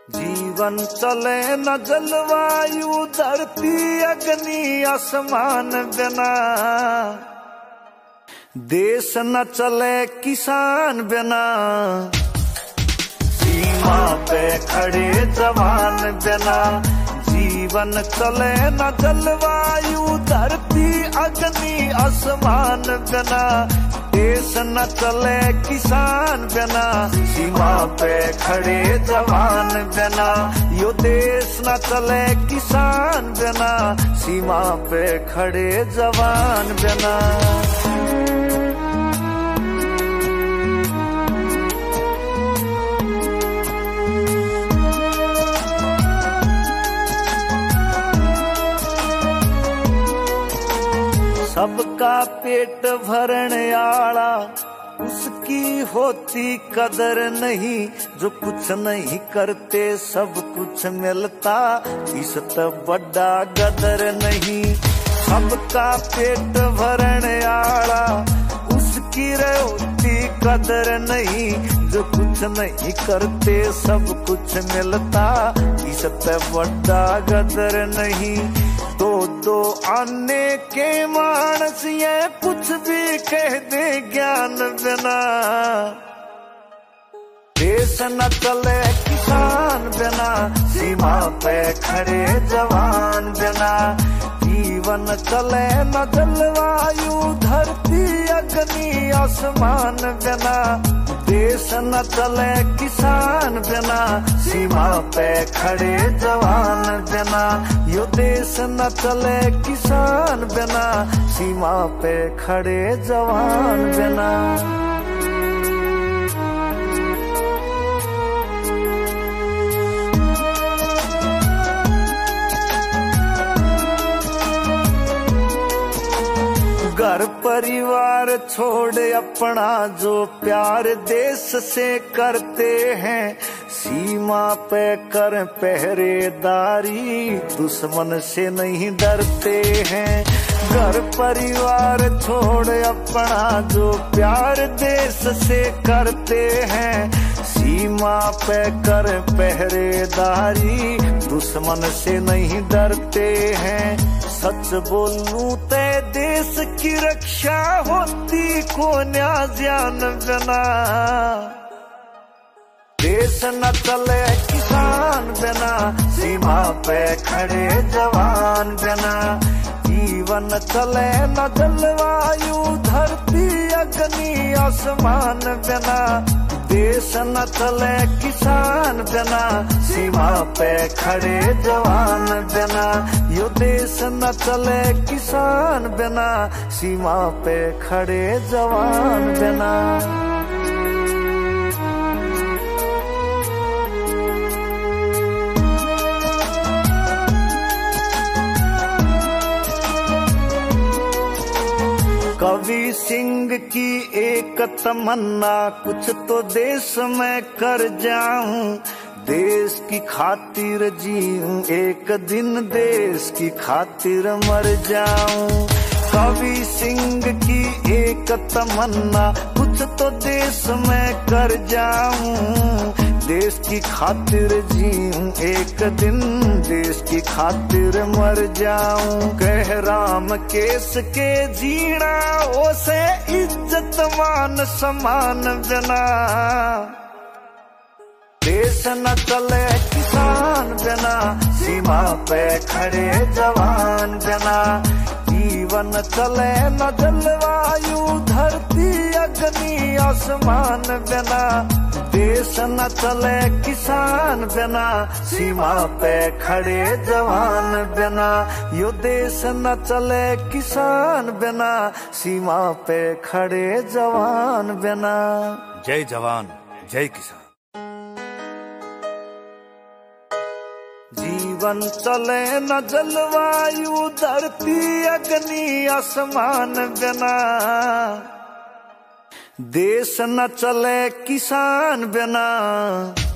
जीवन चले न जलवायु धरती अग्नि आसमान बिना, देश न चले किसान बिना, सीमा पे खड़े जवान बिना। जीवन चले न जलवायु धरती अग्नि आसमान बिना, देश न चले किसान बिना, सीमा पे खड़े जवान बिना। यो देश न चले किसान बिना, सीमा पे खड़े जवान बिना। सबका पेट भरने आला उसकी होती कदर नहीं, जो कुछ नहीं करते सब कुछ मिलता इससे बड़ा गदर नहीं। सबका पेट भरने आला उसकी होती कदर नहीं, जो कुछ नहीं करते सब कुछ मिलता इससे बड़ा गदर नहीं। दो आने के मानस ये कुछ भी कह दे ज्ञान बिना, देश न चले किसान बिना, सीमा पे खड़े जवान बिना। जीवन चले न जलवायु धरती अग्नि आसमान बिना, देश न चले किसान बिना, सीमा पे खड़े जवान बिना। यो देश न चले किसान बिना, सीमा पे खड़े जवान बिना। घर परिवार छोड़ अपना जो प्यार देश से करते हैं, सीमा पे कर पहरेदारी दुश्मन से नहीं डरते हैं। घर परिवार छोड़ अपना जो प्यार देश से करते हैं, सीमा पे कर पहरेदारी दुश्मन से नहीं डरते हैं। सच बोलूं ते देश की रक्षा होती को न्याज्यान बिना, देश न चले किसान बिना, सीमा पे खड़े जवान बिना। जीवन चले न जलवायु धरती अग्नि आसमान बिना, देश न चले किसान बिना, सीमा पे खड़े जवान बिना। यो देश न चले किसान बिना, सीमा पे खड़े जवान बिना। कवि सिंह की एक तमन्ना, कुछ तो देश में कर जाऊं, देश की खातिर जीऊं, एक दिन देश की खातिर मर जाऊं। कवि सिंह की एक तमन्ना, कुछ तो देश में कर जाऊं, देश की खातिर जीऊं, एक दिन देश की खातिर मर जाऊं। कह राम केस के जीना ओसे इज्जत मान सम्मान बिना, देश न चले किसान बिना, सीमा पे खड़े जवान बिना। जीवन चले न जलवायु धरती अग्नि आसमान बिना, देश न चले किसान बिना, सीमा पे खड़े जवान बिना। यो देश न चले किसान बिना, सीमा पे खड़े जवान बिना। जय जवान जय किसान। जीवन चले न जलवायु धरती अग्नि आसमान बिना, देश न चले किसान बिना।